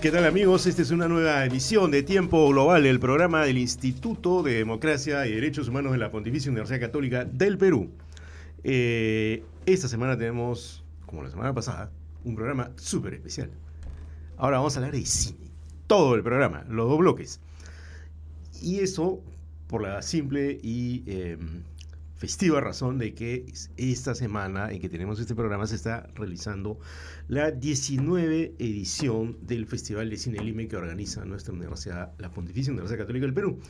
¿Qué tal, amigos? Esta es una nueva edición de Tiempo Global, el programa del Instituto de Democracia y Derechos Humanos de la Pontificia Universidad Católica del Perú. Esta semana tenemos, como la semana pasada, un programa súper especial. Ahora vamos a hablar de cine. Todo el programa, los dos bloques. Y eso por la simple y festiva razón de que esta semana en que tenemos este programa se está realizando la 19 edición del Festival de Cine Lima que organiza nuestra universidad, la Pontificia Universidad Católica del Perú.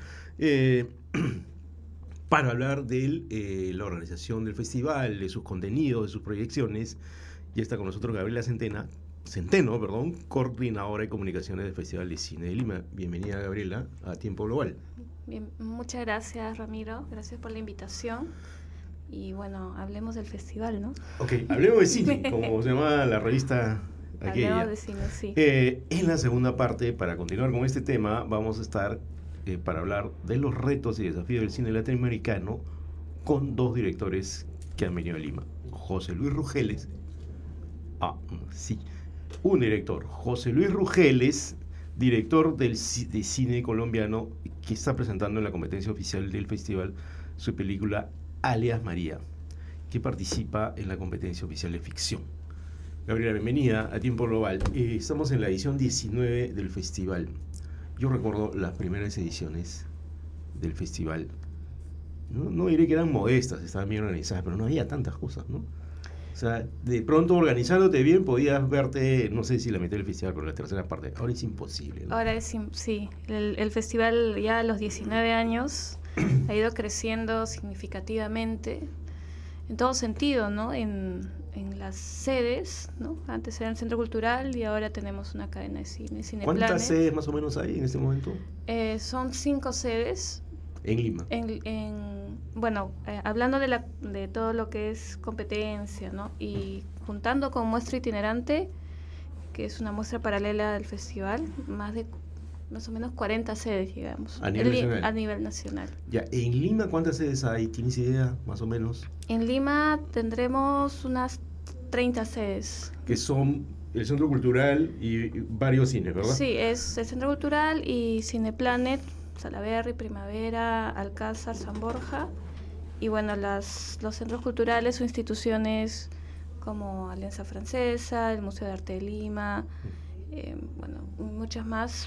Para hablar de la organización del festival, de sus contenidos, de sus proyecciones, ya está con nosotros Gabriela Centeno, coordinadora de comunicaciones del Festival de Cine de Lima. Bienvenida, Gabriela, a Tiempo Global. Bien, muchas gracias, Ramiro. Gracias por la invitación. Y bueno, hablemos del festival, ¿no? Ok, hablemos de cine, como se llama la revista aquella. Hablemos de cine, sí. En la segunda parte, para continuar con este tema, vamos a estar para hablar de los retos y desafíos del cine latinoamericano con dos directores que han venido a Lima. José Luis Rugeles. Un director, José Luis Rugeles, director de cine colombiano, que está presentando en la competencia oficial del festival su película Alias María, que participa en la competencia oficial de ficción. Gabriela, bienvenida a Tiempo Global. Estamos en la edición 19 del festival. Yo recuerdo las primeras ediciones del festival. No diré que eran modestas, estaban bien organizadas, pero no había tantas cosas, ¿no? O sea, de pronto organizándote bien podías verte, no sé si la mitad del festival, pero la tercera parte. Ahora es imposible, ¿no? Ahora sí. El festival ya a los 19 años ha ido creciendo significativamente en todo sentido, ¿no? En las sedes, ¿no? Antes era el Centro Cultural y ahora tenemos una cadena de cine, Cineplanet. ¿Cuántas sedes más o menos hay en este momento? Son 5 sedes. En Lima. Hablando de todo lo que es competencia, ¿no? Y juntando con muestra itinerante, que es una muestra paralela del festival, más o menos 40 sedes, digamos. A nivel nacional. Ya, ¿en Lima cuántas sedes hay? ¿Tienes idea, más o menos? En Lima tendremos unas 30 sedes. Que son el Centro Cultural y varios cines, ¿verdad? Sí, es el Centro Cultural y Cineplanet, Salaberry, Primavera, Alcázar, San Borja, y bueno, los centros culturales o instituciones como Alianza Francesa, el Museo de Arte de Lima, muchas más,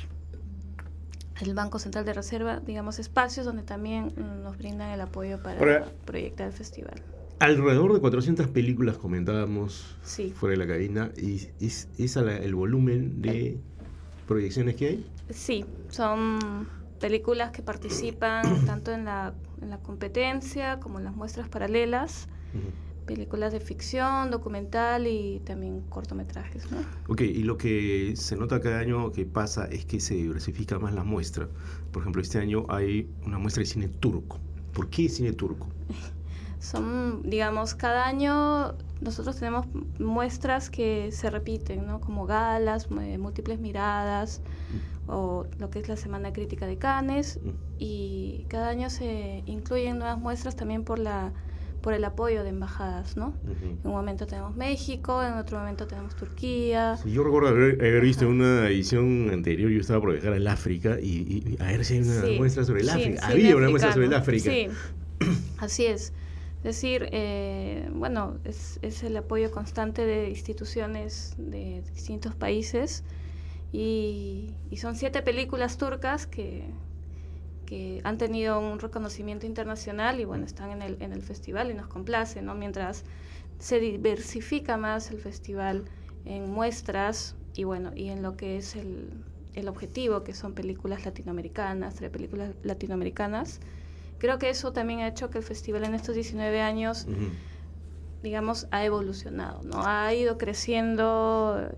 el Banco Central de Reserva, digamos, espacios donde también nos brindan el apoyo para proyectar el festival. Alrededor de 400 películas comentábamos fuera de la cabina, ¿y es el volumen de proyecciones que hay? Sí, son películas que participan tanto en la competencia como en las muestras paralelas, películas de ficción, documental y también cortometrajes, ¿no? Ok, y lo que se nota cada año que pasa es que se diversifica más la muestra. Por ejemplo, este año hay una muestra de cine turco. ¿Por qué cine turco? Cada año nosotros tenemos muestras que se repiten, ¿no? Como galas, múltiples miradas, o lo que es la Semana Crítica de Cannes, y cada año se incluyen nuevas muestras también por el apoyo de embajadas, ¿no? En un momento tenemos México, en otro momento tenemos Turquía. Sí, yo recuerdo haber visto en una edición anterior, yo estaba por viajar al África y a ver si hay una muestra sobre el África. Había una muestra sobre el África. Sí, así es. Es decir, es el apoyo constante de instituciones de distintos países y son 7 películas turcas que han tenido un reconocimiento internacional y están en el festival y nos complace, ¿no? Mientras se diversifica más el festival en muestras y en lo que es el objetivo, que son películas latinoamericanas, 3 películas latinoamericanas. Creo que eso también ha hecho que el festival en estos 19 años, ha evolucionado, ¿no? Ha ido creciendo,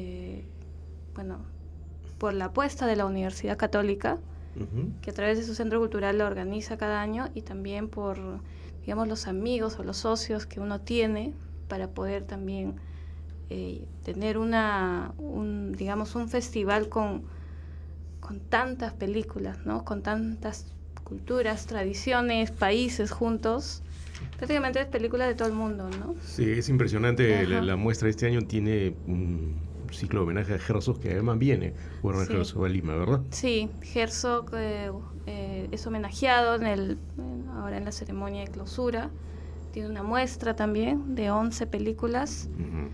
por la apuesta de la Universidad Católica, que a través de su centro cultural lo organiza cada año, y también por, los amigos o los socios que uno tiene para poder también tener un festival con tantas películas, ¿no? Con tantas culturas, tradiciones, países juntos. Prácticamente es películas de todo el mundo, ¿no? Sí, es impresionante. La muestra de este año tiene ciclo de homenaje a Herzog, que además viene Werner Herzog a Lima, ¿verdad? Sí, Herzog es homenajeado ahora en la ceremonia de clausura. Tiene una muestra también de 11 películas.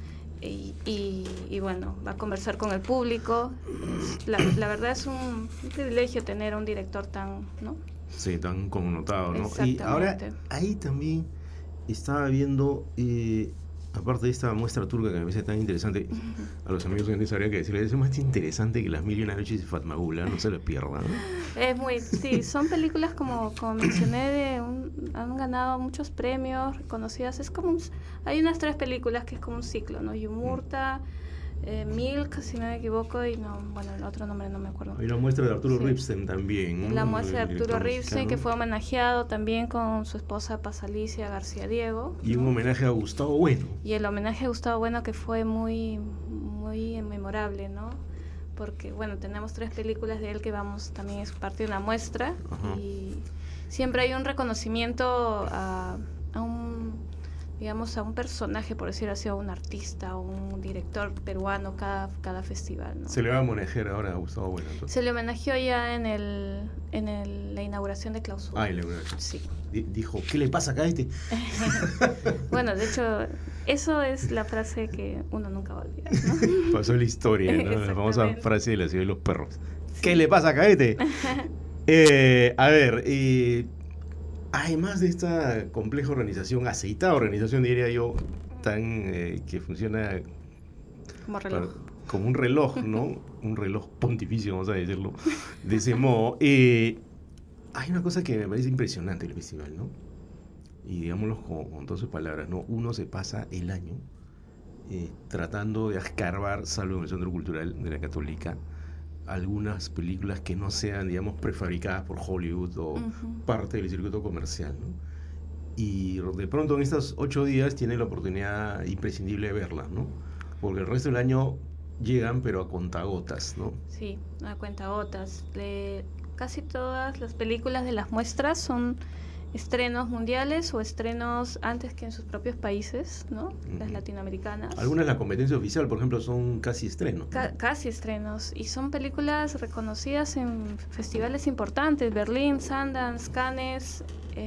Y bueno, va a conversar con el público. La verdad es un privilegio tener a un director tan, ¿no? Sí, tan connotado, ¿no? Y ahora ahí también estaba viendo, aparte de esta muestra turca que me parece tan interesante, a los amigos oyentes habría que decirles, es más interesante que Las Mil y Una Noches de Fatmagula, no se les pierdan, ¿no? Sí, son películas como mencioné, han ganado muchos premios reconocidas. Es como hay unas 3 películas que es como un ciclo, ¿no? Yumurta, Milk, si no me equivoco, y el otro nombre no me acuerdo. Hay una muestra de Arturo Ripstein también, ¿no? La muestra de Arturo Ripstein, que fue homenajeado también con su esposa Paz Alicia García Diego. Y un homenaje a Gustavo Bueno. Y el homenaje a Gustavo Bueno, que fue muy, muy memorable, ¿no? Porque, bueno, tenemos 3 películas de él que también es parte de una muestra. Ajá. Y siempre hay un reconocimiento a un personaje, por decirlo así, a un artista, o un director peruano cada festival, ¿no? Se le va a homenajear ahora a Gustavo Bueno, entonces. Se le homenajeó ya en la inauguración de clausura. En la inauguración. Sí. Dijo, ¿qué le pasa acá a este? Bueno, de hecho, eso es la frase que uno nunca va a olvidar, ¿no? Pasó la historia, ¿no? La famosa frase de la ciudad de los perros. Sí. ¿Qué le pasa acá a este? A ver, además de esta compleja organización, aceitada organización, diría yo, tan que funciona como reloj. Como un reloj, ¿no? Un reloj pontificio, vamos a decirlo de ese modo. Hay una cosa que me parece impresionante del festival, ¿no? Y digámoslo con todas sus palabras, ¿no? Uno se pasa el año tratando de escarbar, salvo en el Centro Cultural de la Católica, algunas películas que no sean, digamos, prefabricadas por Hollywood o parte del circuito comercial, ¿no? Y de pronto en estos 8 días tiene la oportunidad imprescindible de verlas, ¿no? Porque el resto del año llegan, pero a cuentagotas, ¿no? Sí, a cuentagotas. Casi todas las películas de las muestras son estrenos mundiales o estrenos antes que en sus propios países, ¿no? Las latinoamericanas. Algunas de la competencia oficial, por ejemplo, son casi estrenos. Casi estrenos. Y son películas reconocidas en festivales importantes, Berlín, Sundance, Cannes.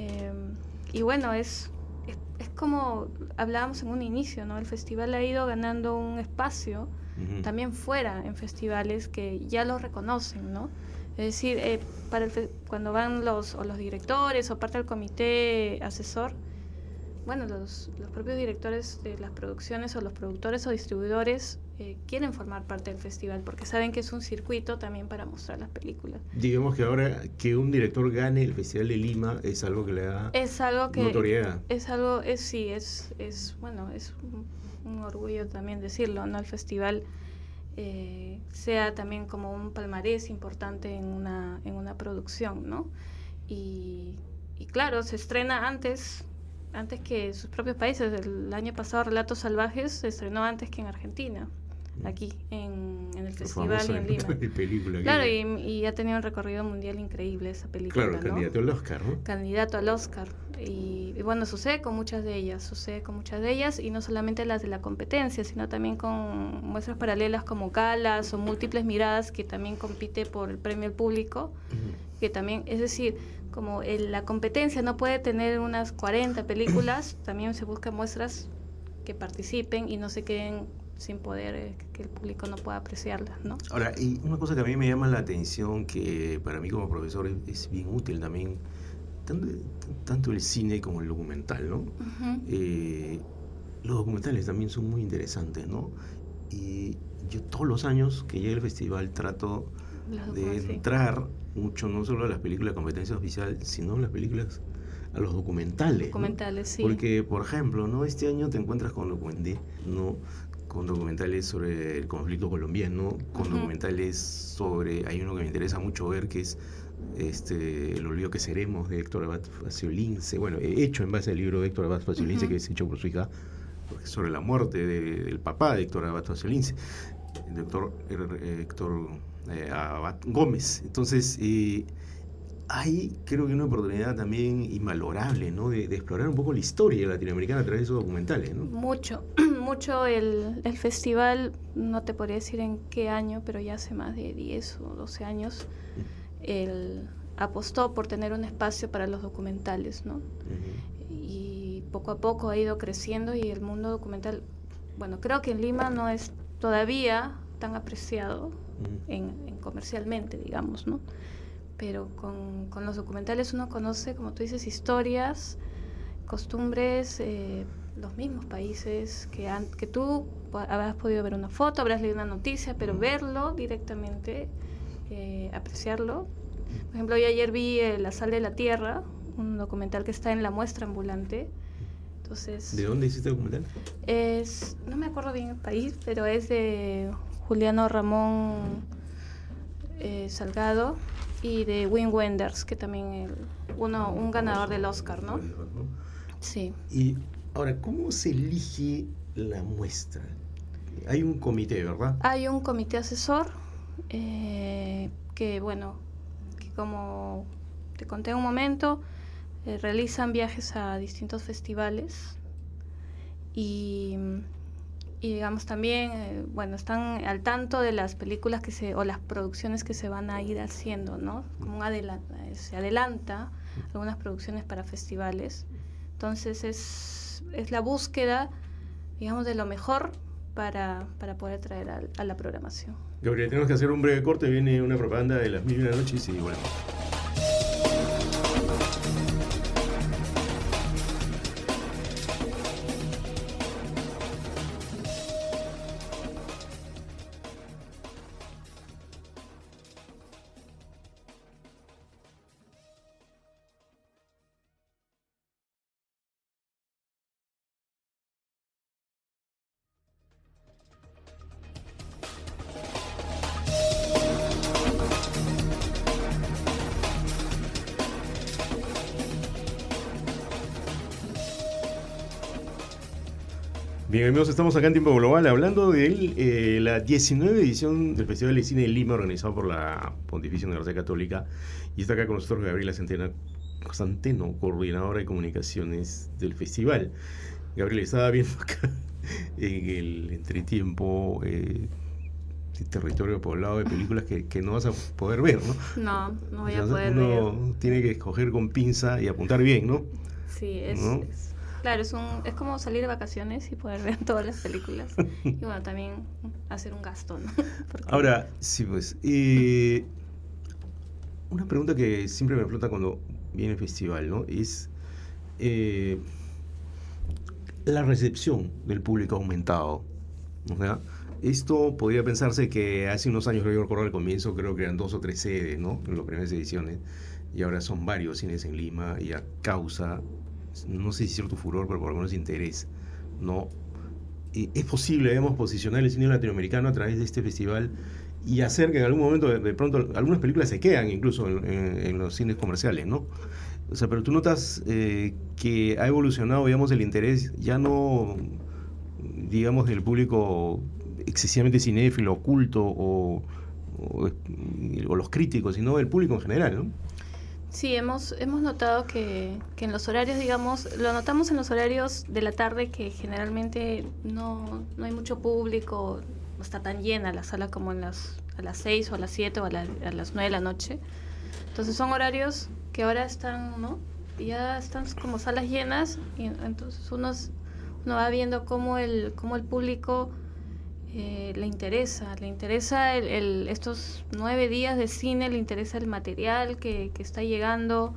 Y bueno, es como hablábamos en un inicio, ¿no? El festival ha ido ganando un espacio también fuera en festivales que ya lo reconocen, ¿no? Es decir, cuando van los directores o parte del comité asesor, bueno, los propios directores de las producciones o los productores o distribuidores quieren formar parte del festival porque saben que es un circuito también para mostrar las películas. Digamos que ahora que un director gane el Festival de Lima es algo que le da notoriedad. Es un orgullo también decirlo, ¿no? El festival sea también como un palmarés importante en una producción, ¿no? Y claro, se estrena antes que sus propios países. El año pasado Relatos Salvajes se estrenó antes que en Argentina, aquí en el festival y en Lima. Película, claro, y ha tenido un recorrido mundial increíble esa película. Claro, ¿no? Candidato al Oscar, ¿no? Candidato al Oscar. Y bueno, sucede con muchas de ellas, y no solamente las de la competencia, sino también con muestras paralelas como Galas o Múltiples Miradas, que también compite por el premio al público, que también, es decir, como la competencia no puede tener unas 40 películas, también se buscan muestras que participen y no se queden sin poder, que el público no pueda apreciarlas, ¿no? Ahora, y una cosa que a mí me llama la atención, que para mí como profesor es bien útil también, tanto el cine como el documental, ¿no? Los documentales también son muy interesantes, ¿no? Y yo todos los años que llega el festival trato de entrar mucho, no solo a las películas de competencia oficial, sino a las películas, a los documentales. Documentales, ¿no? Sí. Porque, por ejemplo, ¿no? Este año te encuentras con documentales sobre el conflicto colombiano, con documentales sobre, hay uno que me interesa mucho ver, que es El olvido que seremos, de Héctor Abad Faciolince, bueno, hecho en base al libro de Héctor Abad Faciolince, que es hecho por su hija, sobre la muerte del papá de Héctor Abad Faciolince, el doctor Héctor Abad Gómez. Entonces, hay, creo que una oportunidad también invalorable, ¿no? De explorar un poco la historia latinoamericana a través de esos documentales, ¿no? Mucho, mucho el festival, no te podría decir en qué año, pero ya hace más de 10 o 12 años, él apostó por tener un espacio para los documentales, ¿no? Y poco a poco ha ido creciendo y el mundo documental, bueno, creo que en Lima no es todavía tan apreciado en comercialmente, digamos, ¿no? Pero con los documentales uno conoce, como tú dices, historias, costumbres, los mismos países que tú habrás podido ver una foto, habrás leído una noticia, pero verlo directamente, apreciarlo. Por ejemplo, yo ayer vi La Sal de la Tierra, un documental que está en la muestra ambulante. Entonces, ¿De dónde hiciste el documental? No me acuerdo bien el país, pero es de Juliano Ramón Salgado y de Wim Wenders, que también un ganador del Oscar, ¿no? Sí. Y ahora, ¿cómo se elige la muestra? Hay un comité, ¿verdad? Hay un comité asesor que, bueno, que como te conté un momento, realizan viajes a distintos festivales y digamos también, bueno, están al tanto de las películas o las producciones que se van a ir haciendo, ¿no? Como se adelanta algunas producciones para festivales. Entonces es la búsqueda, digamos, de lo mejor para poder traer a la programación. Gabriel, tenemos que hacer un breve corte, viene una propaganda de las 1000 y una noches y bueno. Bien, amigos, estamos acá en Tiempo Global hablando de la 19 edición del Festival de Cine de Lima organizado por la Pontificia Universidad Católica. Y está acá con nosotros Gabriela Santeno, coordinadora de comunicaciones del festival. Gabriela, estaba viendo acá en el entretiempo territorio poblado de películas que no vas a poder ver, ¿no? No voy a poder uno ver. tiene que escoger con pinza y apuntar bien, ¿no? Sí, ¿no? Claro, es como salir de vacaciones y poder ver todas las películas. Y bueno, también hacer un gasto, ¿no? Porque... Ahora, sí, pues. Una pregunta que siempre me flota cuando viene el festival, ¿no? Es la recepción del público ha aumentado. O sea, esto podría pensarse que hace unos años, yo recuerdo al comienzo, creo que eran 2 o 3 sedes, ¿no? En las primeras ediciones. Y ahora son varios cines en Lima y a causa, no sé si cierto furor, pero por lo menos interés, ¿no? Es posible, debemos posicionar el cine latinoamericano a través de este festival y hacer que en algún momento, de pronto, algunas películas se quedan incluso en los cines comerciales, ¿no? O sea, pero tú notas que ha evolucionado, digamos, el interés, ya no, digamos, del público excesivamente cinéfilo, oculto o los críticos, sino del público en general, ¿no? Sí, hemos notado que en los horarios, digamos, lo notamos en los horarios de la tarde que generalmente no hay mucho público, no está tan llena la sala como a las 6 o a las 7 o a las 9 de la noche. Entonces son horarios que ahora están, ¿no? Ya están como salas llenas y entonces uno va viendo cómo el público le interesa estos 9 días de cine, le interesa el material que está llegando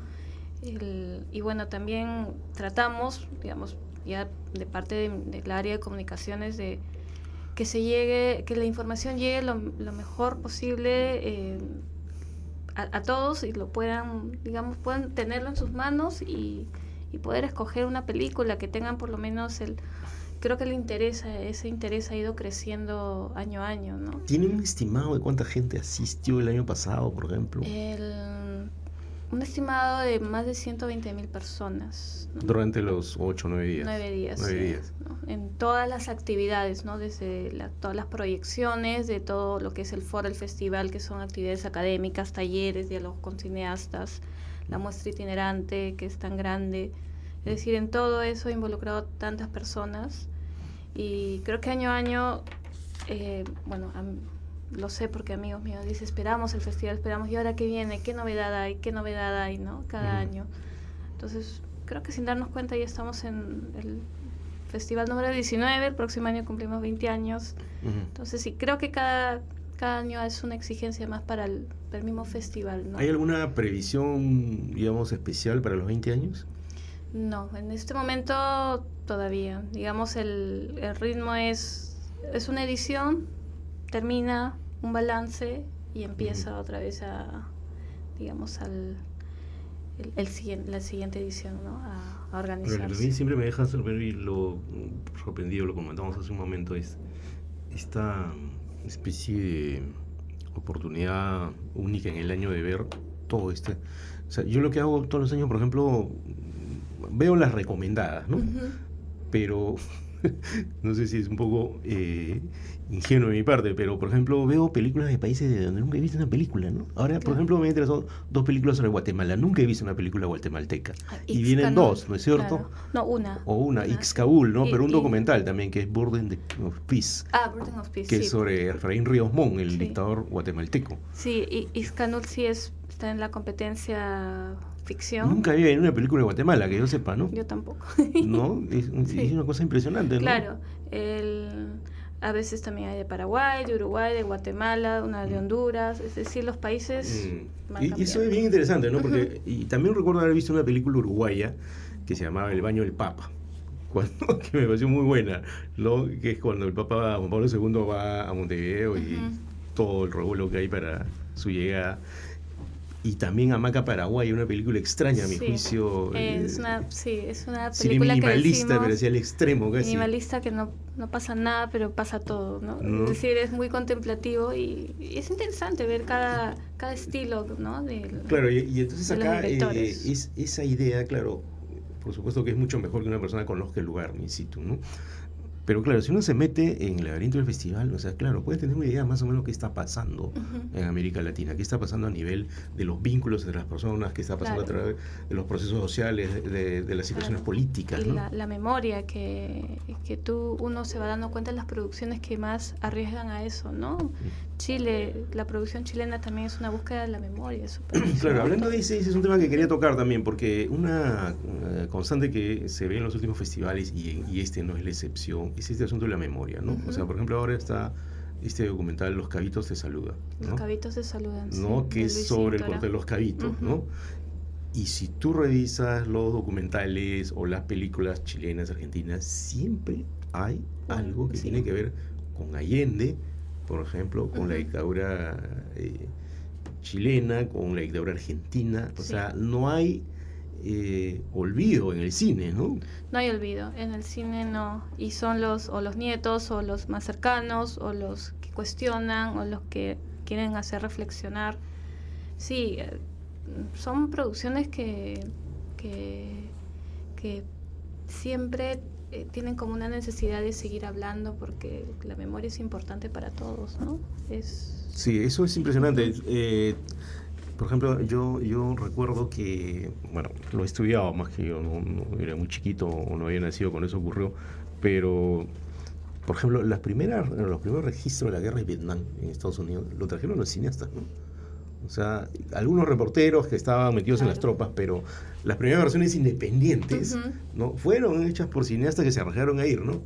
y bueno, también tratamos, digamos, ya de parte del área de comunicaciones de que la información llegue lo mejor posible a todos y lo puedan, digamos, puedan tenerlo en sus manos y poder escoger una película que tengan por lo menos creo que ese interés ha ido creciendo año a año, ¿no? ¿Tiene un estimado de cuánta gente asistió el año pasado, por ejemplo? Un estimado de más de 120,000 personas, ¿no? Durante los 8 o 9 días. 9 días. 9 días. ¿no? En todas las actividades, ¿no? Desde todas las proyecciones, de todo lo que es el foro, el festival, que son actividades académicas, talleres, diálogos con cineastas, la muestra itinerante, que es tan grande. Es decir, en todo eso he involucrado tantas personas Y creo que año a año, bueno, lo sé porque amigos míos dicen, esperamos el festival, esperamos, ¿y ahora qué viene? ¿Qué novedad hay? ¿Qué novedad hay? ¿No? Cada año. Entonces, creo que sin darnos cuenta ya estamos en el festival número 19, el próximo año cumplimos 20 años. Entonces, sí, creo que cada año es una exigencia más para el mismo festival, ¿no? ¿Hay alguna previsión, digamos, especial para los 20 años? No, en este momento todavía. Digamos, el ritmo es una edición, termina un balance y empieza otra vez digamos, la siguiente edición, ¿no? A organizarse. Bueno, a mí siempre me deja sorprendido, lo comentamos hace un momento, es esta especie de oportunidad única en el año de ver todo esto. O sea, yo lo que hago todos los años, por ejemplo, veo las recomendadas, ¿no? Pero no sé si es un poco ingenuo de mi parte, pero por ejemplo veo películas de países de donde nunca he visto una película, ¿no? Ahora, por ejemplo, me interesan dos películas sobre Guatemala. Nunca he visto una película guatemalteca. Y vienen dos, ¿no es cierto? Claro. No, una. O una, Ixcabul, ¿no? Pero un documental también que es Burden of Peace. Burden of Peace, que sí. es sobre Efraín Ríos Montt, el dictador guatemalteco. Sí, y Ixcanul sí está en la competencia ficción. Nunca había en una película de Guatemala, que yo sepa, ¿no? Yo tampoco. ¿No? Es una cosa impresionante, ¿no? Claro. A veces también hay de Paraguay, de Uruguay, de Guatemala, una de Honduras. Es decir, los países van y eso es bien interesante, ¿no? Porque y también recuerdo haber visto una película uruguaya que se llamaba El baño del Papa. Que me pareció muy buena, ¿no? Que es cuando el Papa Juan Pablo II va a Montevideo y todo el revuelo que hay para su llegada. Y también Hamaca Paraguay, una película extraña a mi juicio. Es una película minimalista, pero hacia el extremo casi. Minimalista, que no pasa nada, pero pasa todo, ¿no? Es decir, es muy contemplativo y es interesante ver cada estilo, ¿no? Claro, y entonces acá es esa idea, claro, por supuesto que es mucho mejor que una persona conozca el lugar in situ, ¿no? Pero claro, si uno se mete en el laberinto del festival, o sea, claro, puede tener una idea más o menos qué está pasando en América Latina, qué está pasando a nivel de los vínculos entre las personas, qué está pasando a través de los procesos sociales, de las situaciones políticas, y ¿no? la memoria que uno se va dando cuenta de las producciones que más arriesgan a eso, ¿no? Chile, la producción chilena también es una búsqueda de la memoria. Claro, hablando de ese es un tema que quería tocar también, porque una constante que se ve en los últimos festivales, y este no es la excepción, es este asunto de la memoria, ¿no? O sea, por ejemplo, ahora está este documental Los Cabitos te saludan, ¿no? Los Cabitos te saludan, ¿no? Sí, que es sobre el corte de los Cabitos, ¿no? Y si tú revisas los documentales o las películas chilenas, argentinas, siempre hay algo que tiene que ver con Allende, por ejemplo, con la dictadura chilena, con la dictadura argentina. O sea, no hay olvido en el cine, ¿no? No hay olvido, en el cine no. Y son los nietos, o los más cercanos, o los que cuestionan, o los que quieren hacer reflexionar. Sí, son producciones que siempre tienen como una necesidad de seguir hablando, porque la memoria es importante para todos, ¿no? Sí, eso es impresionante. Por ejemplo, yo recuerdo que, bueno, lo he estudiado más que yo, no era muy chiquito o no había nacido cuando eso ocurrió, pero, por ejemplo, los primeros registros de la guerra de Vietnam en Estados Unidos lo trajeron los cineastas, ¿no? O sea, algunos reporteros que estaban metidos en las tropas, pero las primeras versiones independientes, ¿no? Fueron hechas por cineastas que se arriesgaron a ir, ¿no?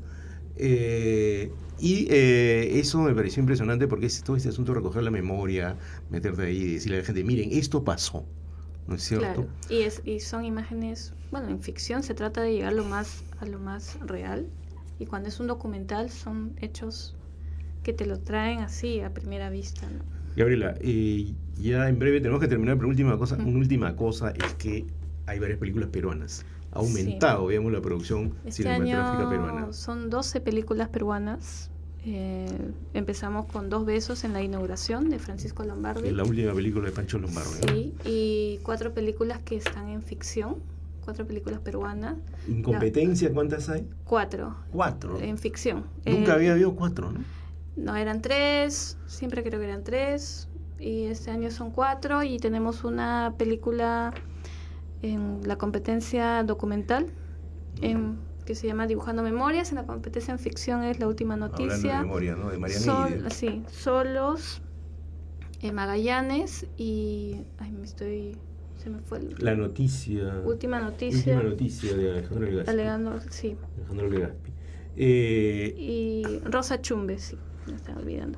Eso me pareció impresionante, porque es todo este asunto de recoger la memoria, meterte ahí y decirle a la gente, miren, esto pasó, ¿no es cierto? Claro. Y son imágenes, bueno, en ficción se trata de llegar a lo más real, y cuando es un documental son hechos que te lo traen así a primera vista, ¿no? Gabriela, ya en breve tenemos que terminar, pero una última cosa es que hay varias películas peruanas. Ha aumentado, digamos, la producción cinematográfica peruana. Son 12 películas peruanas. Empezamos con 2 besos en la inauguración de Francisco Lombardi. La última película de Pancho Lombardi. Sí, ¿no? Y 4 películas que están en ficción, 4 películas peruanas. ¿En competencia cuántas hay? 4. 4. En ficción. Nunca había habido 4, ¿no? No, eran 3, siempre creo que eran 3, y este año son 4, y tenemos una película en la competencia documental en que se llama Dibujando Memorias. En la competencia en ficción es La Última Noticia. Hablando de memoria, ¿no? De Marianne. Sí, Solos, Magallanes y... se me fue el... La noticia. Última Noticia. Última Noticia de Alejandro Legaspi. Sí. Alejandro Legaspi. Y Rosa Chumbe, sí, me estaba olvidando.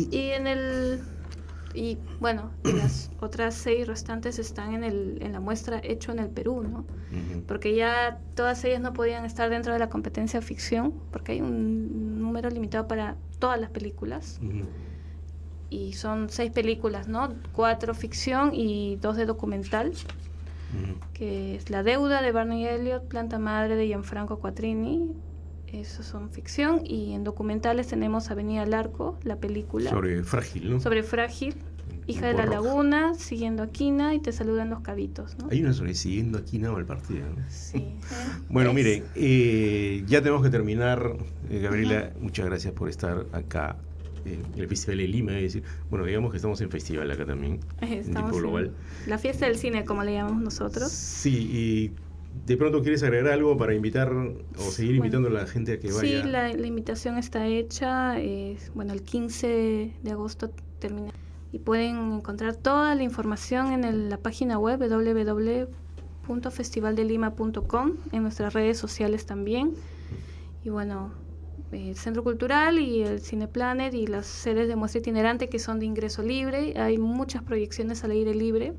Y bueno, las otras 6 restantes están en la muestra Hecho en el Perú, ¿no? Uh-huh. Porque ya todas ellas no podían estar dentro de la competencia ficción, porque hay un número limitado para todas las películas. Uh-huh. Y son 6 películas, ¿no? 4 ficción y 2 de documental, uh-huh, que es La Deuda de Barney Elliott, Planta Madre de Gianfranco Quattrini. Esos son ficción. Y en documentales tenemos Avenida al Arco, la película. Sobre Frágil, ¿no? Sobre Frágil. Hija de la Laguna, Siguiendo a Quina y Te saludan los cabitos, ¿no? Hay una sobre Siguiendo a Quina o el partido, ¿no? Sí. Bueno, mire, ya tenemos que terminar. Gabriela, muchas gracias por estar acá en el Festival de Lima. Es decir, bueno, digamos que estamos en festival acá también. Estamos tipo global. La fiesta del cine, como le llamamos nosotros. Sí, y de pronto quieres agregar algo para invitar o seguir invitando a la gente a que vaya. Sí, la invitación está hecha. Bueno, el 15 de agosto termina. Y pueden encontrar toda la información en la página web www.festivaldelima.com, en nuestras redes sociales también. Y bueno, el Centro Cultural y el Cineplanet y las sedes de muestra itinerante que son de ingreso libre. Hay muchas proyecciones al aire libre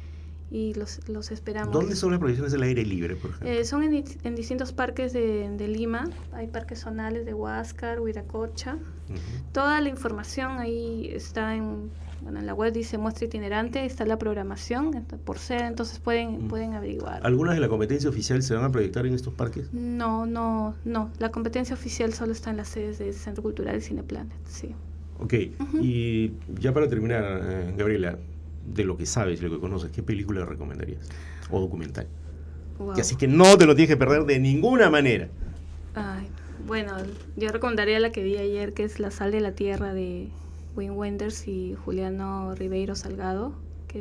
y los esperamos. ¿Dónde son las proyecciones al aire libre, por ejemplo? Son en distintos parques de Lima. Hay parques zonales de Huáscar, Huiracocha. Uh-huh. Toda la información ahí está en la web, dice muestra itinerante, está la programación por sede, entonces pueden averiguar. ¿Algunas de la competencia oficial se van a proyectar en estos parques? No, la competencia oficial solo está en las sedes del Centro Cultural y Cineplanet, sí. Ok, uh-huh. Y ya para terminar, Gabriela, de lo que sabes, lo que conoces, ¿qué película recomendarías? O documental. Wow. Que así que no te lo tienes que perder de ninguna manera. Ay, bueno, yo recomendaría la que vi ayer, que es La Sal de la Tierra de Wim Wenders y Juliano Ribeiro Salgado,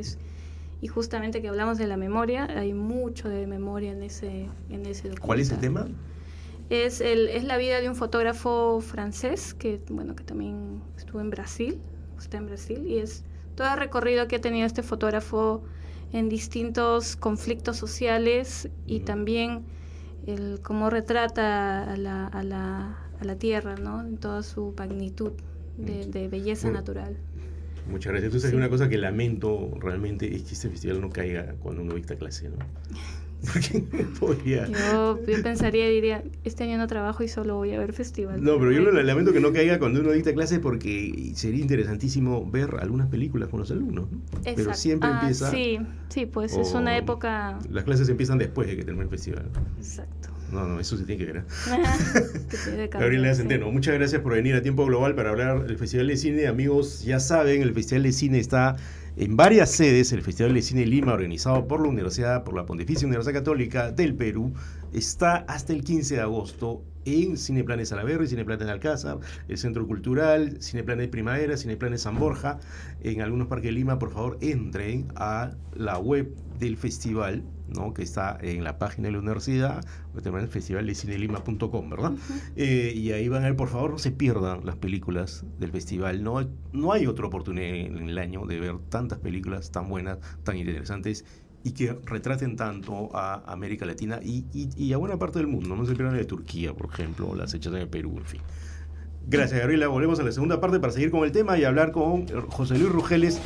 y justamente que hablamos de la memoria, hay mucho de memoria en ese documental. ¿Cuál es el tema? Es la vida de un fotógrafo francés que también estuvo en Brasil, está en Brasil, y es todo el recorrido que ha tenido este fotógrafo en distintos conflictos sociales y también cómo retrata a la tierra, ¿no? En toda su magnitud de belleza natural. Muchas gracias. Entonces, una cosa que lamento realmente es que este festival no caiga cuando uno dicta clase, ¿no? Porque podría... Yo diría, este año no trabajo y solo voy a ver festival. No, pero yo lo lamento que no caiga cuando uno dicta clase porque sería interesantísimo ver algunas películas con los alumnos, ¿no? Exacto. Pero siempre empieza... Sí, pues es una época... Las clases empiezan después de que termine el festival. Exacto. No, eso sí tiene que ver. Gabriela Centeno, muchas gracias por venir a Tiempo Global para hablar del Festival de Cine. Amigos, ya saben, el Festival de Cine está en varias sedes. El Festival de Cine Lima, organizado por la Pontificia Universidad Católica del Perú, está hasta el 15 de agosto en Cineplanet Salaberry, Cineplanet Alcázar, el Centro Cultural, Cineplanet Primavera, Cineplanet San Borja. En algunos parques de Lima, por favor, entren a la web del festival, ¿no? Que está en la página de la universidad, festivaldecinelima.com, ¿verdad? Uh-huh. Y ahí van a ver, por favor, no se pierdan las películas del festival. No hay otra oportunidad en el año de ver tantas películas tan buenas, tan interesantes y que retraten tanto a América Latina y a buena parte del mundo. No se pierdan de Turquía, por ejemplo, o las hechas en el Perú, en fin. Gracias, Gabriela. Volvemos a la segunda parte para seguir con el tema y hablar con José Luis Rugeles.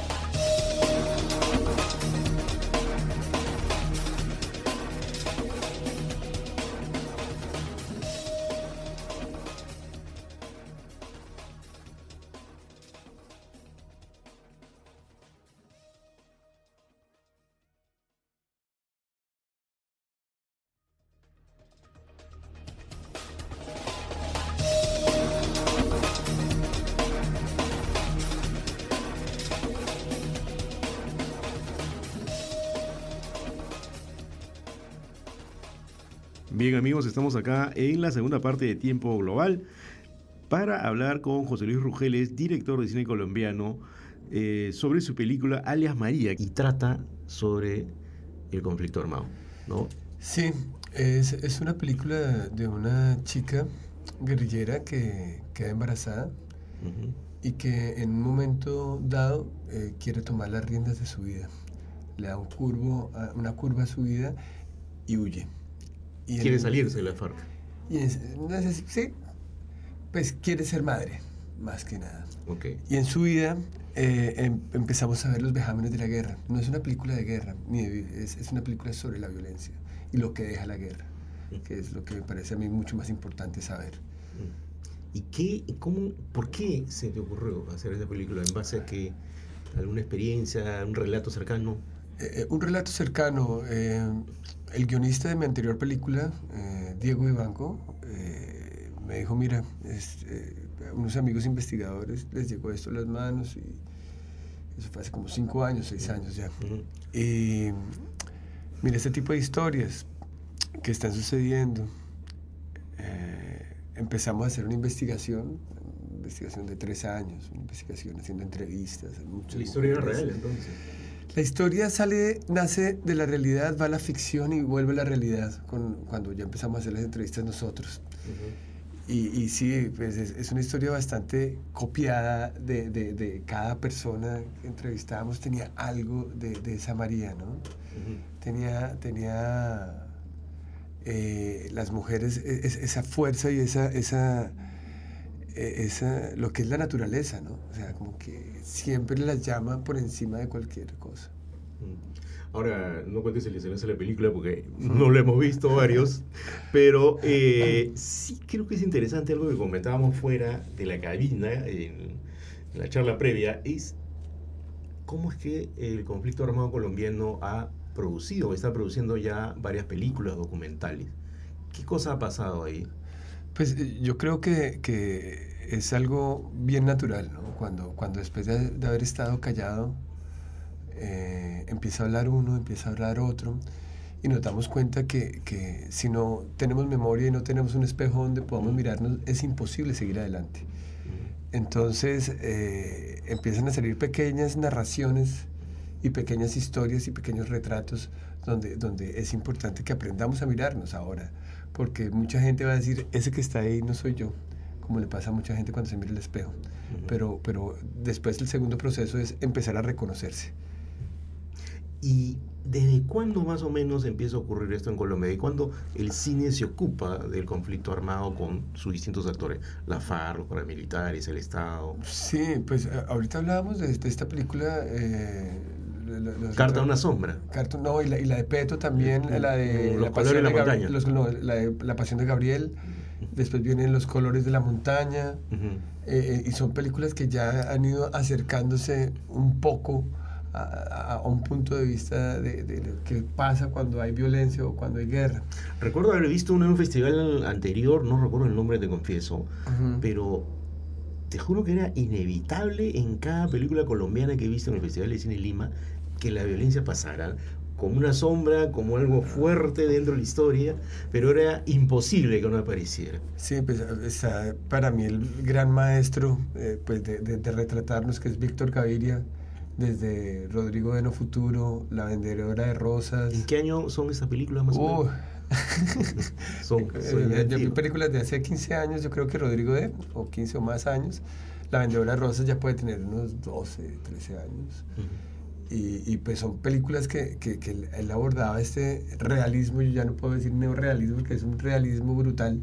Bien, amigos, estamos acá en la segunda parte de Tiempo Global para hablar con José Luis Rugeles, director de cine colombiano, sobre su película Alias María, y trata sobre el conflicto armado, ¿no? Sí, es una película de una chica guerrillera que queda embarazada Ujú. y que en un momento dado quiere tomar las riendas de su vida. Le da una curva a su vida y huye. Y Quiere en, salirse de la FARC. sí, pues quiere ser madre, más que nada. Ok. Y en su vida empezamos a ver los vejámenes de la guerra. No es una película de guerra, es una película sobre la violencia y lo que deja la guerra, que es lo que me parece a mí mucho más importante saber. ¿Y por qué se te ocurrió hacer esa película? ¿En base a que alguna experiencia, un relato cercano? Un relato cercano. El guionista de mi anterior película, Diego Ivanco, me dijo, mira, unos amigos investigadores les llegó esto a las manos y eso fue hace como 5 años, 6 años ya. Y mira, este tipo de historias que están sucediendo. Empezamos a hacer una investigación de 3 años, una investigación haciendo entrevistas a muchas La historia era mujeres. real, entonces. La historia nace de la realidad, va a la ficción y vuelve a la realidad cuando ya empezamos a hacer las entrevistas nosotros. Y sí, pues es una historia bastante copiada de cada persona que entrevistábamos, tenía algo de esa María, ¿no? Tenía las mujeres esa fuerza y esa lo que es la naturaleza, ¿no? O sea, como que siempre las llama por encima de cualquier cosa. Ahora, no cuentes el escenario de la película porque no lo hemos visto varios, pero sí creo que es interesante algo que comentábamos fuera de la cabina, en la charla previa, es cómo es que el conflicto armado colombiano está produciendo ya varias películas documentales. ¿Qué cosa ha pasado ahí? Pues yo creo que es algo bien natural, ¿no? Cuando después de haber estado callado, empieza a hablar uno, empieza a hablar otro, y nos damos cuenta que si no tenemos memoria y no tenemos un espejo donde podamos mirarnos, es imposible seguir adelante. Entonces empiezan a salir pequeñas narraciones y pequeñas historias y pequeños retratos donde es importante que aprendamos a mirarnos ahora, porque mucha gente va a decir, ese que está ahí no soy yo, como le pasa a mucha gente cuando se mira el espejo. Pero después el segundo proceso es empezar a reconocerse. ¿Y desde cuándo más o menos empieza a ocurrir esto en Colombia? ¿Y cuándo el cine se ocupa del conflicto armado con sus distintos actores? La FARC, los paramilitares, el Estado. Sí, pues ahorita hablábamos de esta película... Carta a una sombra. No, y la de Peto también, la de Los colores de la montaña. La de La Pasión de Gabriel. Después vienen Los colores de la montaña. Y son películas que ya han ido acercándose un poco a un punto de vista de lo que pasa cuando hay violencia o cuando hay guerra. Recuerdo haber visto uno en un festival anterior, no recuerdo el nombre, te confieso, pero te juro que era inevitable en cada película colombiana que he visto en el Festival de Cine Lima que la violencia pasara como una sombra, como algo fuerte dentro de la historia, pero era imposible que no apareciera. Sí, pues está para mí el gran maestro pues de retratarnos, que es Víctor Gaviria, desde Rodrigo de No Futuro, La vendedora de rosas. ¿En qué año son esas películas más o menos? son películas de hace 15 años, yo creo que Rodrigo o 15 o más años. La vendedora de rosas ya puede tener unos 12, 13 años. Y pues son películas que él abordaba este realismo, yo ya no puedo decir neorrealismo porque es un realismo brutal,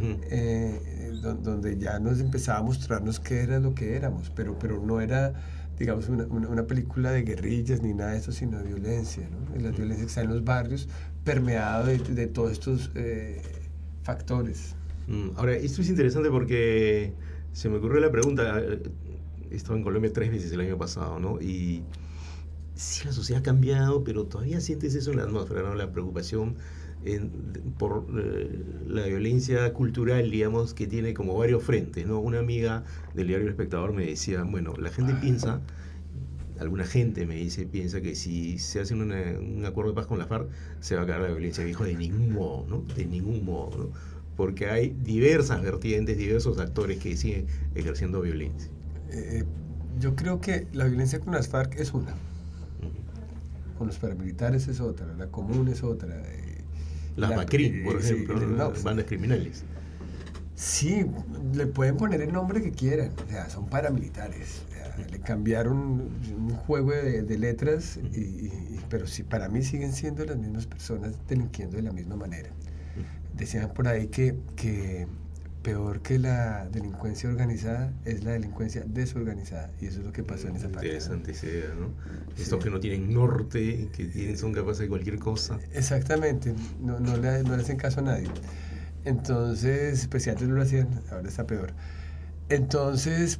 donde ya nos empezaba a mostrarnos qué era lo que éramos, pero no era, digamos, una película de guerrillas ni nada de eso, sino de violencia, ¿no? Y la violencia que está en los barrios, permeado de todos estos factores. Ahora, esto es interesante porque se me ocurrió la pregunta, he estado en Colombia 3 veces el año pasado, ¿no? Y sí, la sociedad ha cambiado, pero todavía sientes eso en la atmósfera, ¿no? La preocupación por la violencia cultural, digamos, que tiene como varios frentes, ¿no? Una amiga del diario El Espectador me decía, bueno, la gente piensa, alguna gente me dice, piensa que si se hace un acuerdo de paz con la FARC, se va a acabar la violencia. Dijo, de ningún modo, ¿no? De ningún modo, ¿no? Porque hay diversas vertientes, diversos actores que siguen ejerciendo violencia. Yo creo que la violencia con las FARC es una. Con los paramilitares es otra, la común es otra. Las BACRIM, por ejemplo, sí, las bandas criminales. Sí, le pueden poner el nombre que quieran, o sea, son paramilitares. O sea, le cambiaron un juego de letras, pero sí, para mí siguen siendo las mismas personas delinquiendo de la misma manera. Decían por ahí que peor que la delincuencia organizada es la delincuencia desorganizada, y eso es lo que pasó en esa parte. Interesante esa idea, ¿no? Sí. Estos que no tienen norte, son capaces de cualquier cosa. Exactamente, no le hacen caso a nadie. Entonces, pues si antes no lo hacían, ahora está peor. Entonces,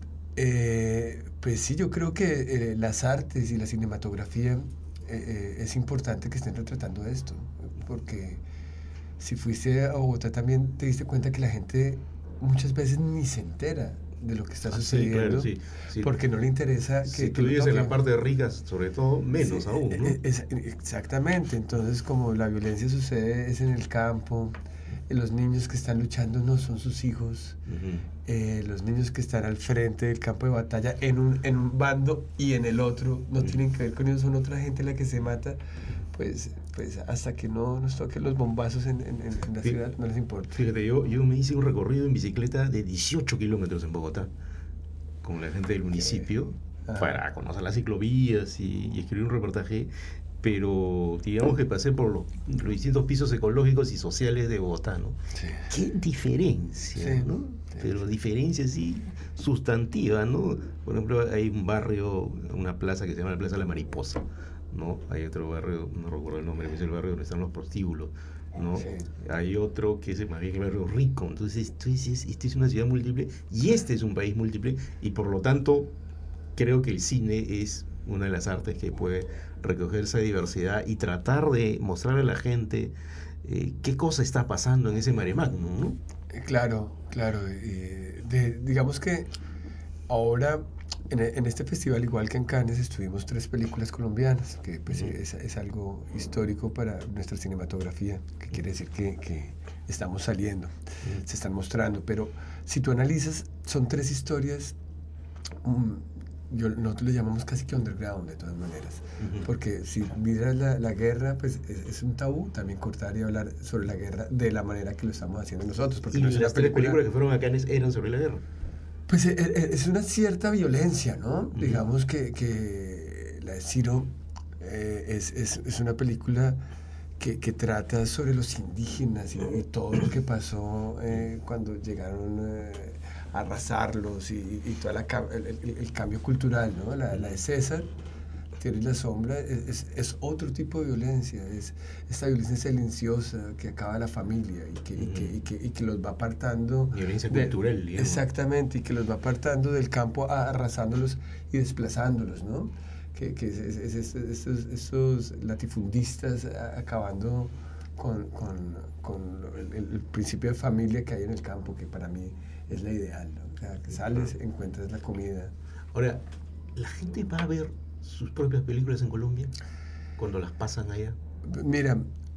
pues sí, yo creo que las artes y la cinematografía es importante que estén retratando esto, porque si fuiste a Bogotá también te diste cuenta que la gente muchas veces ni se entera de lo que está sucediendo, sí, claro, sí. porque no le interesa si tú vives en la parte rica, sobre todo, menos sí, aún, ¿no? Exactamente, entonces como la violencia sucede es en el campo, los niños que están luchando no son sus hijos, los niños que están al frente del campo de batalla en un bando y en el otro no tienen que ver con ellos, son otra gente la que se mata, pues hasta que no nos toquen los bombazos en la ciudad no les importa. Fíjate, yo me hice un recorrido en bicicleta de 18 kilómetros en Bogotá con la gente del municipio para conocer las ciclovías y escribir un reportaje, pero digamos que pasé por los distintos pisos ecológicos y sociales de Bogotá, ¿no? Sí. Qué diferencia, sí, ¿no? Sí. Pero diferencia sí sustantiva, ¿no? Por ejemplo, hay un barrio, una plaza que se llama la Plaza de la Mariposa, ¿no? Hay otro barrio, no recuerdo el nombre, es el barrio donde están los prostíbulos, ¿no? Sí. Hay otro que es más bien el barrio rico. Entonces, esto es una ciudad múltiple y este es un país múltiple, y por lo tanto creo que el cine es una de las artes que puede recoger esa diversidad y tratar de mostrar a la gente qué cosa está pasando en ese mare magnum, ¿no? Claro. Digamos que ahora en este festival, igual que en Cannes, estuvimos 3 películas colombianas, que pues es algo histórico para nuestra cinematografía, que quiere decir que estamos saliendo, se están mostrando, pero si tú analizas, son 3 historias, nosotros le llamamos casi que underground de todas maneras, porque si miras la guerra, pues es un tabú también cortar y hablar sobre la guerra de la manera que lo estamos haciendo nosotros, porque y no es las 3 películas que fueron a Cannes eran sobre la guerra. Pues es una cierta violencia, ¿no? Digamos que la de Ciro es una película que trata sobre los indígenas y todo lo que pasó cuando llegaron a arrasarlos y todo el cambio cultural, ¿no? La de César, Tierra y la Sombra, es otro tipo de violencia, es esta violencia silenciosa que acaba la familia y que los va apartando. Violencia cultural, digamos. Exactamente, y que los va apartando del campo, arrasándolos y desplazándolos, ¿no? Que estos latifundistas acabando con el principio de familia que hay en el campo, que para mí es la ideal, ¿no? O sea, que sales, encuentras la comida. Ahora, ¿la gente va a ver sus propias películas en Colombia cuando las pasan allá? Mira,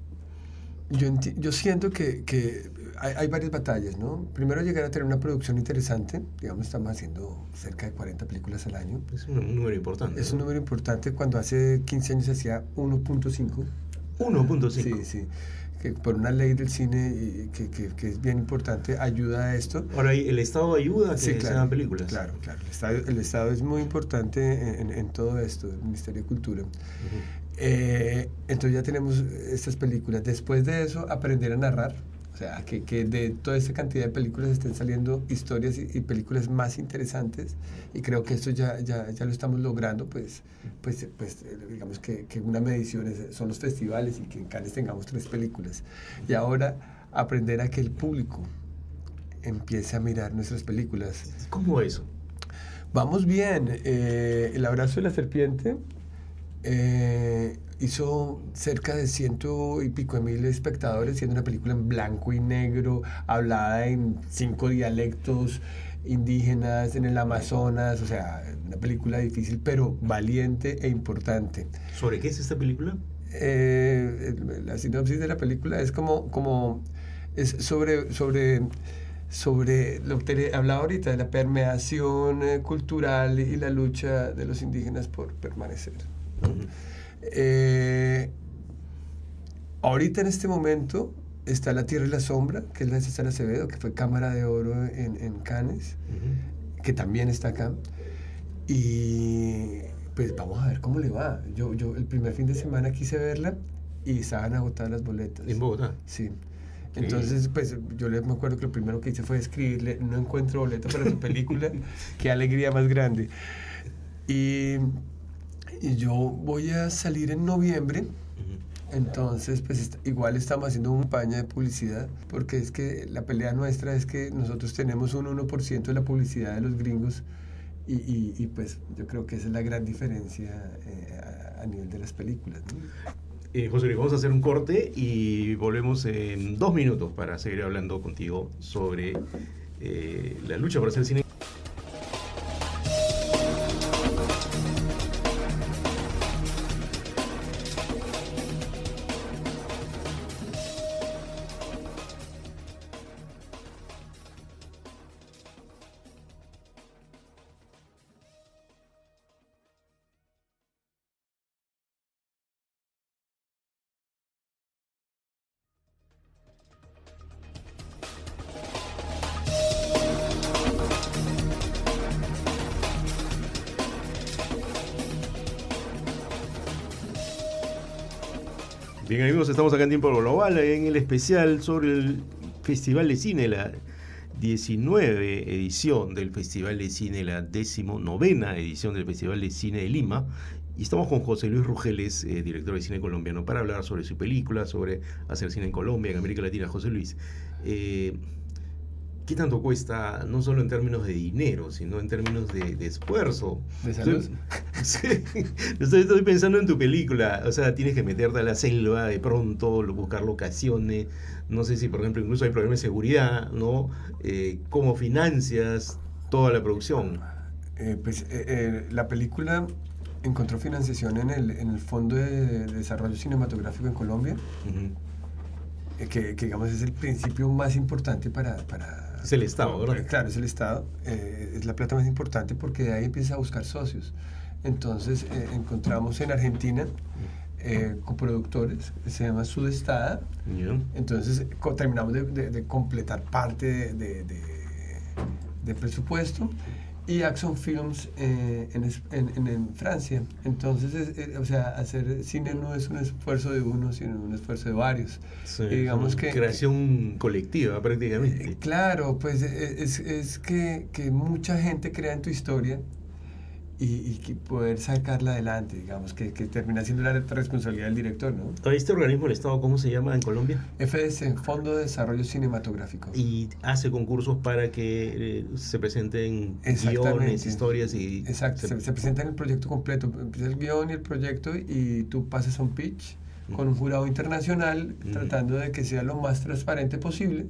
yo siento que hay varias batallas, ¿no? Primero, llegar a tener una producción interesante. Digamos, estamos haciendo cerca de 40 películas al año. Es un número importante. Es un número importante. Cuando hace 15 años se hacía 1.5. 1.5. Sí. Que por una ley del cine que es bien importante, ayuda a esto. Ahora, ¿el Estado ayuda a que se hagan películas? Claro. El Estado es muy importante en todo esto, el Ministerio de Cultura. Entonces ya tenemos estas películas. Después de eso, aprender a narrar. O sea, que de toda esta cantidad de películas estén saliendo historias y películas más interesantes, y creo que esto ya lo estamos logrando, pues digamos que una medición son los festivales, y que en Cannes tengamos 3 películas. Y ahora aprender a que el público empiece a mirar nuestras películas. ¿Cómo eso? Vamos bien. El Abrazo de la Serpiente hizo cerca de 100 y pico de mil espectadores, siendo una película en blanco y negro, hablada en 5 dialectos indígenas en el Amazonas. O sea, una película difícil pero valiente e importante. ¿Sobre qué es esta película? La sinopsis de la película es es sobre lo que hablaba ahorita, de la permeación cultural y la lucha de los indígenas por permanecer. Ahorita en este momento está La Tierra y la Sombra, que es la de César Acevedo, que fue Cámara de Oro en Cannes, que también está acá. Y pues vamos a ver cómo le va. Yo el primer fin de semana quise verla y estaban agotadas las boletas. ¿En Bogotá? Sí. Entonces, pues me acuerdo que lo primero que hice fue escribirle: no encuentro boleta para tu película, qué alegría más grande. Y yo voy a salir en noviembre. Entonces, pues igual estamos haciendo una campaña de publicidad, porque es que la pelea nuestra es que nosotros tenemos un 1% de la publicidad de los gringos y pues yo creo que esa es la gran diferencia a nivel de las películas, ¿no? José Luis, vamos a hacer un corte y volvemos en 2 minutos para seguir hablando contigo sobre la lucha por hacer cine. Bien, amigos, estamos acá en Tiempo Global en el especial sobre el Festival de Cine, la 19 edición del Festival de Cine, la 19ª edición del Festival de Cine de Lima. Y estamos con José Luis Rugeles, director de cine colombiano, para hablar sobre su película, sobre hacer cine en Colombia, en América Latina. José Luis, ¿qué tanto cuesta, no solo en términos de dinero, sino en términos de esfuerzo? ¿De salud? Sí, estoy pensando en tu película. O sea, tienes que meterte a la selva de pronto, buscar locaciones. No sé si, por ejemplo, incluso hay problemas de seguridad, ¿no? ¿Cómo financias toda la producción? La película encontró financiación en el Fondo de Desarrollo Cinematográfico en Colombia, que digamos es el principio más importante para es el Estado, ¿verdad? Claro, es el Estado. Es la plata más importante porque de ahí empieza a buscar socios. Entonces encontramos en Argentina coproductores, se llama Sudestada. Yeah. Entonces terminamos de completar parte de presupuesto. Y Action Films en Francia. Entonces, o sea, hacer cine no es un esfuerzo de uno, sino un esfuerzo de varios. Sí, y digamos que creación colectiva prácticamente. Claro, pues es que mucha gente crea en tu historia y poder sacarla adelante, digamos, que termina siendo la responsabilidad del director, ¿no? ¿Este organismo del Estado cómo se llama en Colombia? FDC, Fondo de Desarrollo Cinematográfico. Y hace concursos para que se presenten guiones, historias y... Exacto, se presenta en el proyecto completo, empieza el guión y el proyecto y tú pasas a un pitch con un jurado internacional tratando de que sea lo más transparente posible.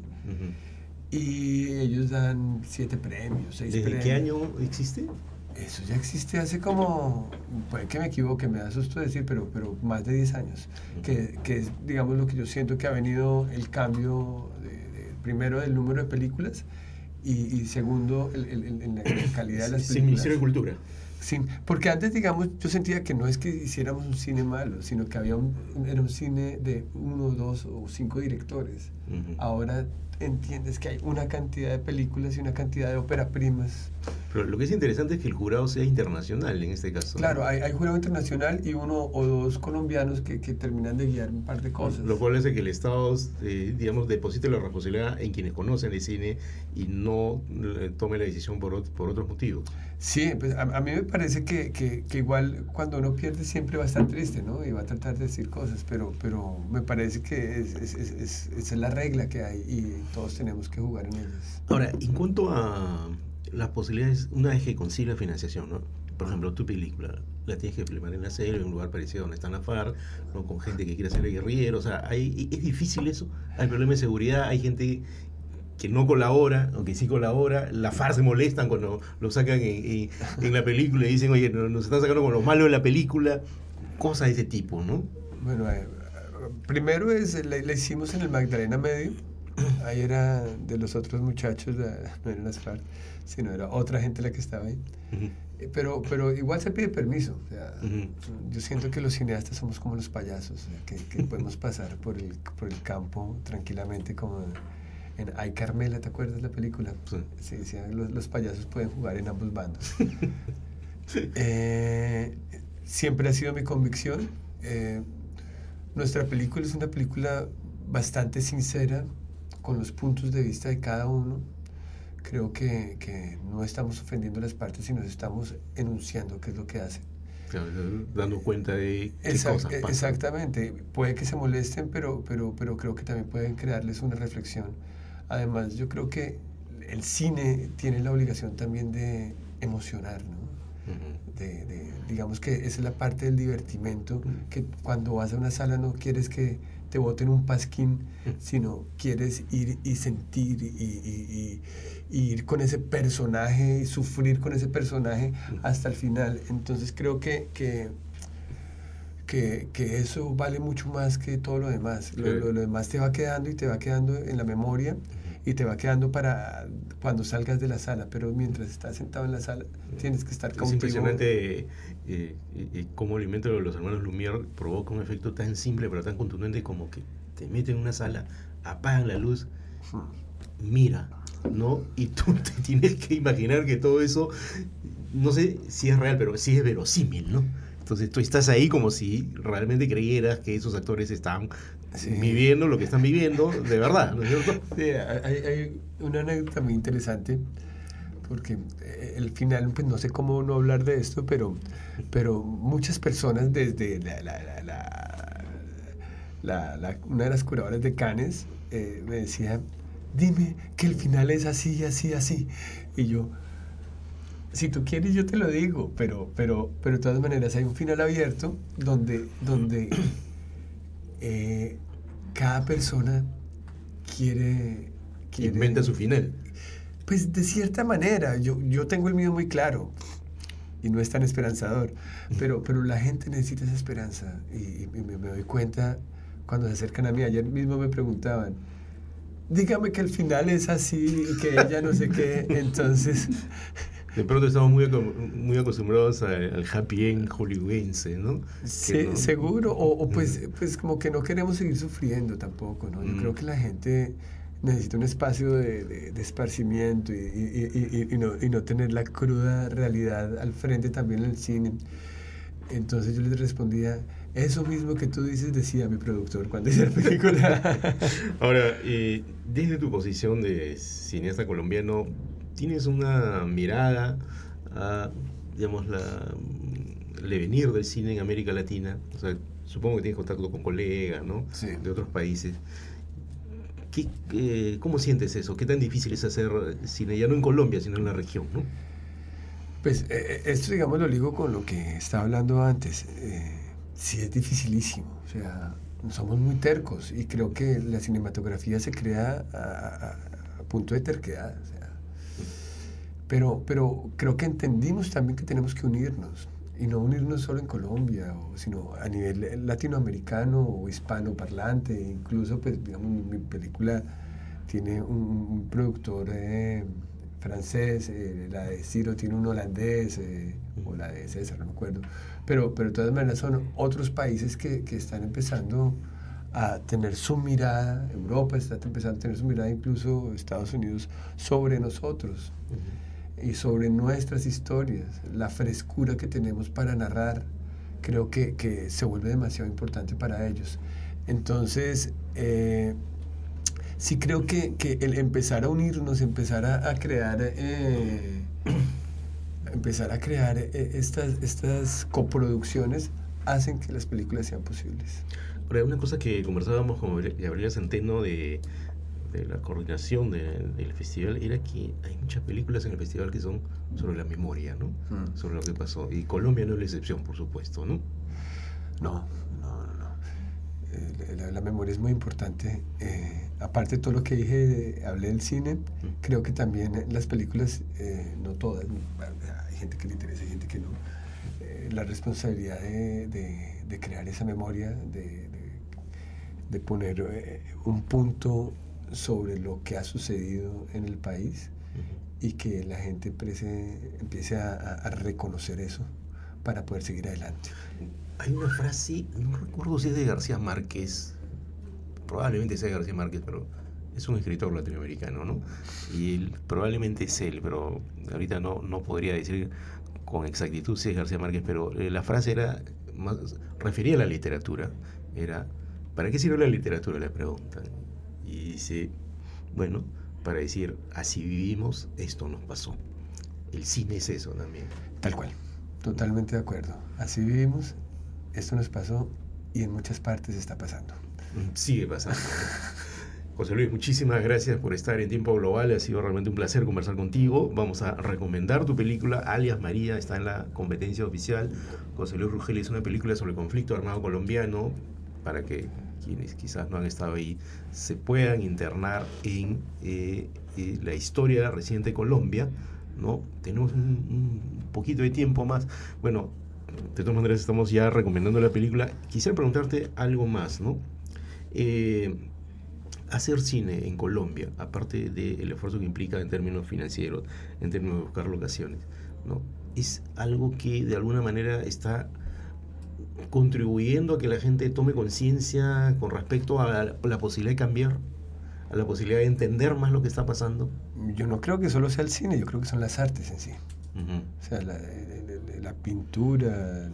Y ellos dan 7 premios, 6 premios. ¿Desde qué año existe? Eso ya existe hace como, puede que me equivoque, me da susto decir, pero más de 10 años, que es, digamos, lo que yo siento que ha venido el cambio, primero, del número de películas y segundo, en la calidad de las películas. Sin Ministerio de Cultura. Sí, porque antes, digamos, yo sentía que no es que hiciéramos un cine malo, sino que era un cine de 1, 2 o 5 directores. Ahora entiendes que hay una cantidad de películas y una cantidad de ópera primas. Pero lo que es interesante es que el jurado sea internacional en este caso. Claro, ¿no? hay jurado internacional y 1 o 2 colombianos que terminan de guiar un par de cosas. Lo cual hace que el Estado, digamos, deposite la responsabilidad en quienes conocen el cine y no tome la decisión por otros motivos. Sí, pues a mí me parece que igual cuando uno pierde siempre va a estar triste, ¿no? Y va a tratar de decir cosas, pero me parece que esa es la regla que hay y todos tenemos que jugar en ellas. Ahora, en cuanto a las posibilidades, una vez que consiga la financiación, ¿no? Por ejemplo, tu película la tienes que filmar en la selva, en un lugar parecido donde están la FARC, ¿no? Con gente que quiere ser guerrillero, o sea, es difícil eso, hay problemas de seguridad, hay gente que no colabora, o que sí colabora, la FARC se molestan cuando lo sacan en la película y dicen, oye, nos están sacando con lo malo de la película, cosas de ese tipo, ¿no? Bueno, primero la hicimos en el Magdalena Medio. Ahí era de los otros muchachos, no eran las FARC, sino era otra gente la que estaba ahí. Pero igual se pide permiso. O sea, yo siento que los cineastas somos como los payasos, o sea, que podemos pasar por el campo tranquilamente, como en Ay Carmela, ¿te acuerdas de la película? Sí. Sí, decían, los payasos pueden jugar en ambos bandos. Siempre ha sido mi convicción. Nuestra película es una película bastante sincera, con los puntos de vista de cada uno. Creo que no estamos ofendiendo a las partes, sino estamos enunciando qué es lo que hacen. Claro, dando cuenta de qué cosas pasan. Exactamente. Puede que se molesten, pero creo que también pueden crearles una reflexión. Además, yo creo que el cine tiene la obligación también de emocionar, ¿no? Digamos que esa es la parte del divertimento, que cuando vas a una sala no quieres que te boten un pasquín, sino quieres ir y sentir y ir con ese personaje y sufrir con ese personaje hasta el final. Entonces creo que eso vale mucho más que todo lo demás. Lo demás te va quedando y te va quedando en la memoria y te va quedando para cuando salgas de la sala, pero mientras estás sentado en la sala tienes que estar cautivo. Es impresionante cómo el invento de los hermanos Lumière provoca un efecto tan simple pero tan contundente, como que te meten en una sala, apagan la luz, mira, ¿no? Y tú te tienes que imaginar que todo eso, no sé si es real, pero sí es verosímil, ¿no? Entonces tú estás ahí como si realmente creyeras que esos actores están viviendo lo que están viviendo de verdad, ¿no es cierto? Sí, hay una anécdota muy interesante, porque el final, pues no sé cómo no hablar de esto, pero muchas personas desde una de las curadoras de Cannes me decía, dime que el final es así, así, así. Y yo, si tú quieres yo te lo digo, pero de todas maneras hay un final abierto donde cada persona quiere inventa su final. Pues de cierta manera, yo tengo el mío muy claro y no es tan esperanzador, pero la gente necesita esa esperanza y me doy cuenta cuando se acercan a mí. Ayer mismo me preguntaban, dígame que el final es así y que ella no sé qué, entonces... De pronto estamos muy acostumbrados al happy end hollywoodense, ¿no? Sí, no, seguro, o pues como que no queremos seguir sufriendo tampoco, ¿no? Yo creo que la gente necesita un espacio de esparcimiento y no tener la cruda realidad al frente también en el cine. Entonces yo les respondía, eso mismo que tú dices decía mi productor cuando hice la película. Ahora, desde tu posición de cineasta colombiano, ¿tienes una mirada a, digamos, el devenir del cine en América Latina? O sea, supongo que tienes contacto con colegas, ¿no? Sí. De otros países. ¿Cómo sientes eso? ¿Qué tan difícil es hacer cine, ya no en Colombia, sino en la región, ¿no? Pues esto, digamos, lo ligo con lo que estaba hablando antes. Sí, es dificilísimo. O sea, somos muy tercos y creo que la cinematografía se crea a punto de terquedad. O sea, pero creo que entendimos también que tenemos que unirnos y no unirnos solo en Colombia, sino a nivel latinoamericano o hispanoparlante. Incluso, pues, digamos, mi película tiene un productor francés, la de Ciro tiene un holandés, o la de César, no me acuerdo. Pero de todas maneras son otros países que están empezando a tener su mirada, Europa está empezando a tener su mirada, incluso Estados Unidos, sobre nosotros. Y sobre nuestras historias, la frescura que tenemos para narrar, creo que se vuelve demasiado importante para ellos. Entonces, sí creo que el empezar a unirnos, empezar a crear estas coproducciones, hacen que las películas sean posibles. Ahora, una cosa que conversábamos con Gabriela Centeno de la coordinación del festival era que hay muchas películas en el festival que son sobre la memoria, ¿no? Sobre lo que pasó. Y Colombia no es la excepción, por supuesto, ¿no? No. La memoria es muy importante. Aparte de todo lo que dije, hablé del cine, creo que también las películas, no todas, hay gente que le interesa, hay gente que no. La responsabilidad de crear esa memoria, de poner un punto sobre lo que ha sucedido en el país y que la gente empiece a reconocer eso para poder seguir adelante. Hay una frase, no recuerdo si es de García Márquez, probablemente sea de García Márquez, pero es un escritor latinoamericano, ¿no? Y él, probablemente es él, pero ahorita no podría decir con exactitud si es García Márquez, pero la frase era refería a la literatura, era ¿para qué sirve la literatura?, le preguntan, y dice, bueno, para decir así vivimos, esto nos pasó. El cine es eso también. Tal cual, totalmente de acuerdo. Así vivimos, esto nos pasó y en muchas partes está pasando. Sigue pasando. José Luis, muchísimas gracias por estar en Tiempo Global. Ha sido realmente un placer conversar contigo. Vamos a recomendar tu película, Alias María, está en la competencia oficial. José Luis Rugel es una película sobre el conflicto armado colombiano, para que quienes quizás no han estado ahí se puedan internar en la historia reciente de Colombia, ¿no? Tenemos un poquito de tiempo más. Bueno, de todas maneras estamos ya recomendando la película. Quisiera preguntarte algo más, ¿no? Hacer cine en Colombia, aparte del esfuerzo que implica en términos financieros, en términos de buscar locaciones, ¿no?, es algo que de alguna manera está contribuyendo a que la gente tome conciencia con respecto a la posibilidad de cambiar, a la posibilidad de entender más lo que está pasando. Yo no creo que solo sea el cine, yo creo que son las artes en sí. O sea, la pintura,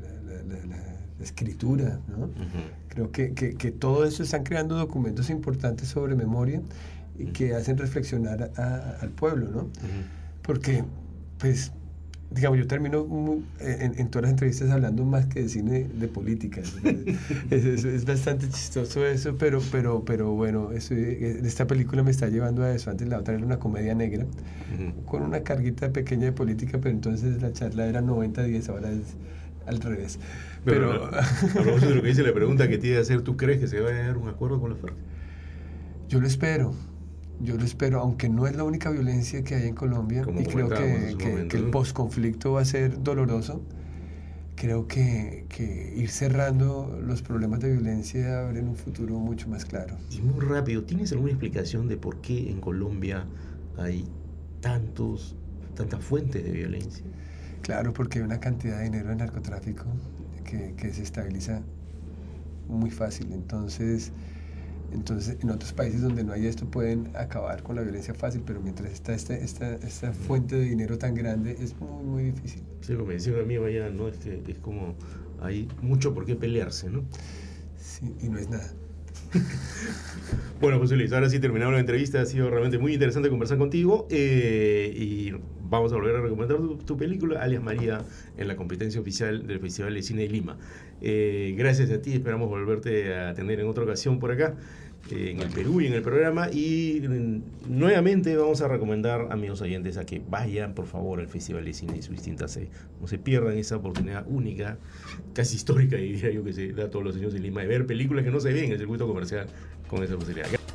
la escritura, ¿no? Creo que todo eso están creando documentos importantes sobre memoria y que hacen reflexionar al pueblo, ¿no? Porque, pues, digamos, yo termino en todas las entrevistas hablando más que de cine, de política. Es bastante chistoso eso, pero bueno, esta película me está llevando a eso. Antes la otra era una comedia negra, con una carguita pequeña de política, pero entonces la charla era 90-10, ahora es al revés. Pero a propósito de lo que dice la pregunta que tiene que hacer, ¿tú crees que se va a llegar a un acuerdo con la FARC? Yo lo espero, aunque no es la única violencia que hay en Colombia, como y creo que el posconflicto va a ser doloroso. Creo que ir cerrando los problemas de violencia abren un futuro mucho más claro. Y muy rápido, ¿tienes alguna explicación de por qué en Colombia hay tantas fuentes de violencia? Claro, porque hay una cantidad de dinero en narcotráfico que se estabiliza muy fácil. Entonces en otros países donde no hay esto pueden acabar con la violencia fácil, pero mientras está esta fuente de dinero tan grande es muy, muy difícil. Sí, como decía un amigo allá, ¿no? Es que es como hay mucho por qué pelearse, ¿no? Sí, y no es nada. Bueno, José Luis, ahora sí terminamos la entrevista. Ha sido realmente muy interesante conversar contigo y vamos a volver a recomendar tu película, Alias María, en la competencia oficial del Festival de Cine de Lima. Gracias a ti, esperamos volverte a tener en otra ocasión por acá, en el Perú y en el programa. Y nuevamente vamos a recomendar, amigos oyentes, a que vayan por favor al Festival de Cine y sus distintas sedes. No se pierdan esa oportunidad única, casi histórica, diría yo, que se da todos los años en Lima, de ver películas que no se ven en el circuito comercial con esa posibilidad.